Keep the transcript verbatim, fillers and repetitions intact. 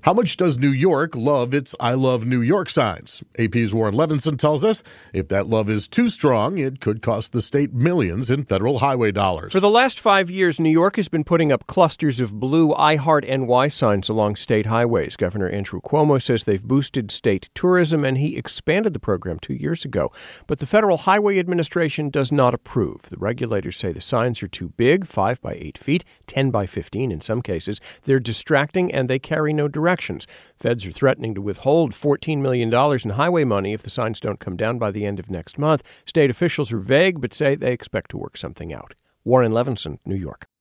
How much does New York love its I Love New York signs? A P's Warren Levinson tells us if that love is too strong, it could cost the state millions in federal highway dollars. For the last five years, New York has been putting up clusters of blue I Heart N Y signs along state highways. Governor Andrew Cuomo says they've boosted state tourism, and he expanded the program two years ago. But the Federal Highway Administration does not approve. The regulators say the signs are too big, five by eight feet, ten by fifteen in some cases. They're distracting, and they carry no direction. Feds are threatening to withhold fourteen million dollars in highway money if the signs don't come down by the end of next month. State officials are vague, but say they expect to work something out. Warren Levinson, New York.